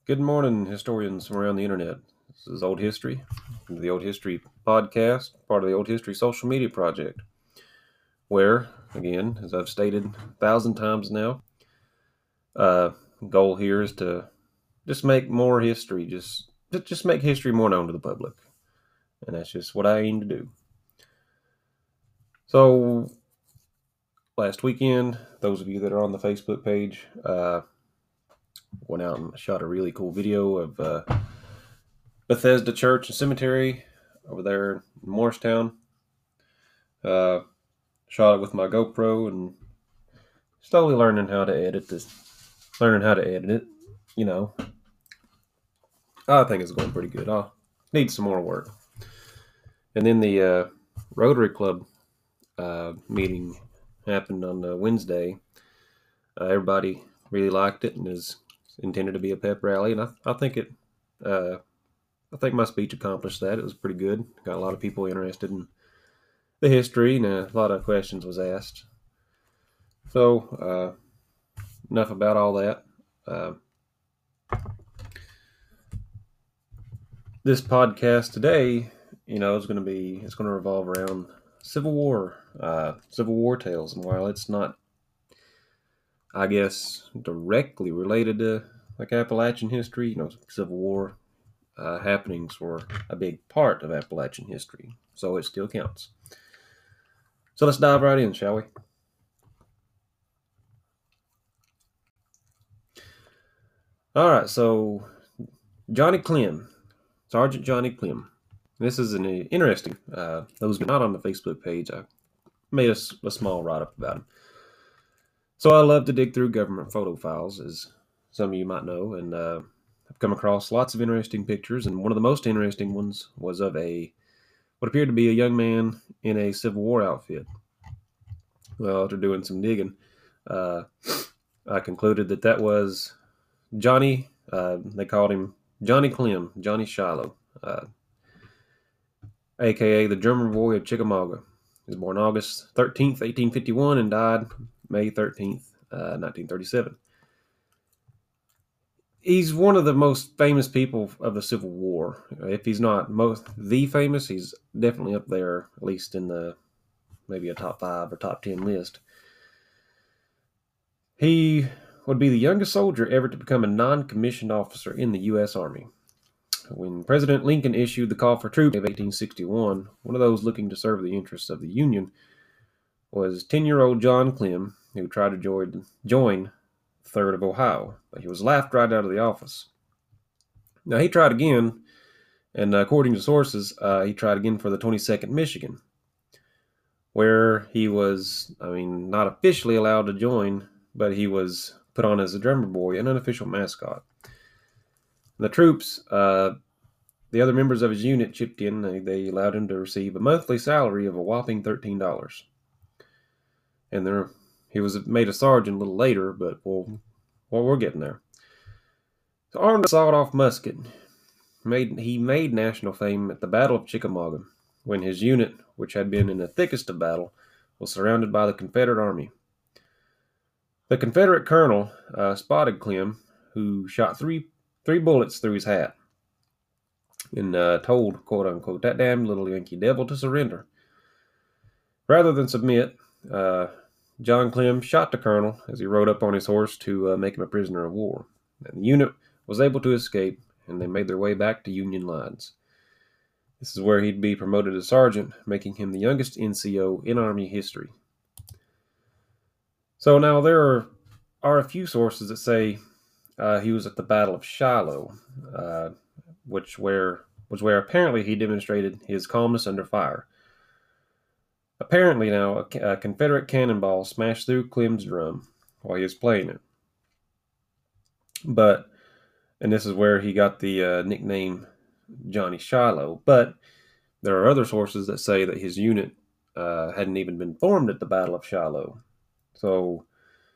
Good morning, historians from around the internet. This is Old History, the Old History podcast, part of the Old History social media project, where, again, as I've stated 1,000 times now, uh, goal here is to just make more history, just make history more known to the public, and that's just what I aim to do. So, last weekend, those of you that are on the Facebook page, went out and shot a really cool video of Bethesda Church and Cemetery over there in Morristown. Uh, Shot it with my GoPro and slowly learning how to edit this. Learning how to edit it, you know. I think it's going pretty good. I'll need some more work. And then the Rotary Club meeting happened on Wednesday. Everybody really liked it and is intended to be a pep rally, and I think it. I think my speech accomplished that. It was pretty good. Got a lot of people interested in the history, and a lot of questions was asked. So enough about all that. This podcast today, is going to revolve around Civil War tales. And while it's not, I guess, directly related to like Appalachian history, Civil War happenings were a big part of Appalachian history, so it still counts. So let's dive right in, shall we? All right, so Johnny Clem, Sergeant Johnny Clem. This is an interesting. Those not on the Facebook page, I made a small write-up about him. So I love to dig through government photo files, as some of you might know, and I've come across lots of interesting pictures. And one of the most interesting ones was of what appeared to be a young man in a Civil War outfit. Well, after doing some digging, I concluded that was Johnny. They called him Johnny Clem, Johnny Shiloh, aka the drummer boy of Chickamauga. He was born August 13th, 1851, and died May 13th, 1937. He's one of the most famous people of the Civil War. If he's not the famous, he's definitely up there, at least in the maybe a top 5 or top 10 list. He would be the youngest soldier ever to become a non-commissioned officer in the U.S. Army. When President Lincoln issued the call for troops in 1861, one of those looking to serve the interests of the Union was 10-year-old John Clem, who tried to join the 3rd of Ohio, but he was laughed right out of the office. Now, he tried again, and according to sources, he tried again for the 22nd Michigan, where he was, not officially allowed to join, but he was put on as a drummer boy, an unofficial mascot. The troops, the other members of his unit chipped in. They allowed him to receive a monthly salary of a whopping $13. And he was made a sergeant a little later, but we're getting there. So armed with a sawed-off musket, he made national fame at the Battle of Chickamauga, when his unit, which had been in the thickest of battle, was surrounded by the Confederate army. The Confederate colonel spotted Clem, who shot three bullets through his hat, and told, quote-unquote, that damned little Yankee devil to surrender. Rather than submit, John Clem shot the colonel as he rode up on his horse to make him a prisoner of war. And the unit was able to escape, and they made their way back to Union lines. This is where he'd be promoted to sergeant, making him the youngest NCO in Army history. So now there are a few sources that say he was at the Battle of Shiloh, which was where apparently he demonstrated his calmness under fire. Apparently now, a Confederate cannonball smashed through Clem's drum while he was playing it. And this is where he got the nickname Johnny Shiloh. But there are other sources that say that his unit hadn't even been formed at the Battle of Shiloh. So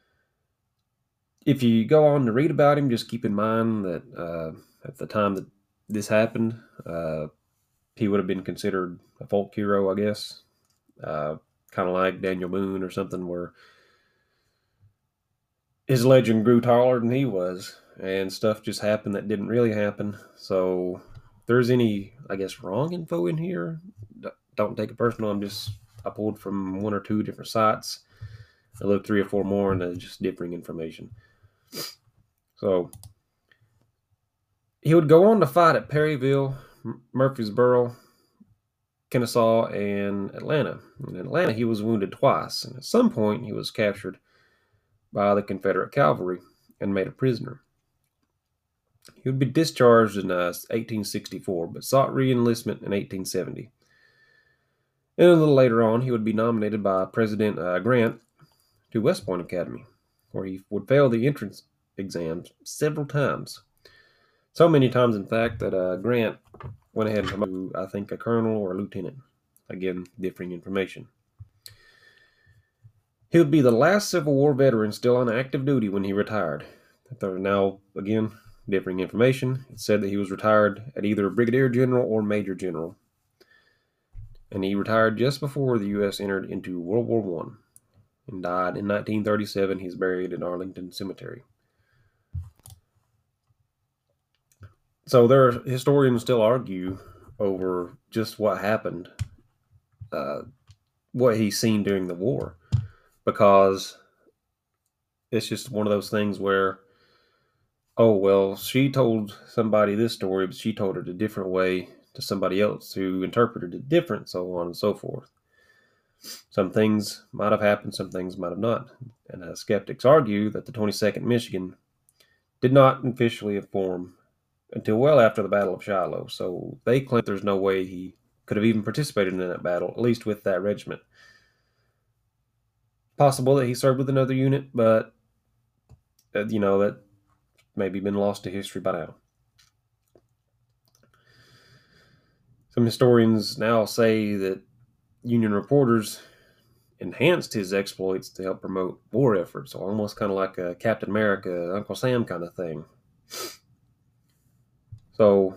if you go on to read about him, just keep in mind that at the time that this happened, he would have been considered a folk hero, I guess. Kind of like Daniel Boone or something, where his legend grew taller than he was. and stuff just happened that didn't really happen. So if there's any, I guess, wrong info in here, don't take it personal. I pulled from one or two different sites. I looked three or four more, and just differing information. So he would go on to fight at Perryville, Murfreesboro, Kennesaw, and Atlanta. In Atlanta, he was wounded twice, and at some point, he was captured by the Confederate cavalry and made a prisoner. He would be discharged in 1864, but sought re-enlistment in 1870. And a little later on, he would be nominated by President Grant to West Point Academy, where he would fail the entrance exams several times. So many times, in fact, that Grant went ahead and promoted to, I think, a colonel or a lieutenant. Again, differing information. He would be the last Civil War veteran still on active duty when he retired. Now, again, differing information. It said that he was retired at either brigadier general or major general. And he retired just before the U.S. entered into World War I and died in 1937. He's buried in Arlington Cemetery. So historians still argue over just what happened, what he's seen during the war, because it's just one of those things where, oh, well, she told somebody this story, but she told it a different way to somebody else who interpreted it different, so on and so forth. Some things might have happened, some things might have not. And skeptics argue that the 22nd Michigan did not officially form until well after the Battle of Shiloh, so they claim there's no way he could have even participated in that battle, at least with that regiment. Possible that he served with another unit, but that maybe been lost to history by now. Some historians now say that Union reporters enhanced his exploits to help promote war efforts, so almost kind of like a Captain America, Uncle Sam kind of thing. So,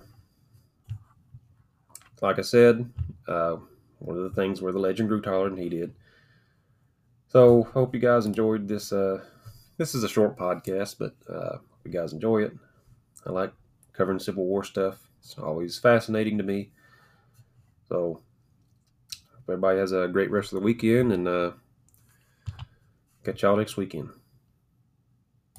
like I said, one of the things where the legend grew taller than he did. So, hope you guys enjoyed this. This is a short podcast, but hope you guys enjoy it. I like covering Civil War stuff. It's always fascinating to me. So, hope everybody has a great rest of the weekend, and catch y'all next weekend.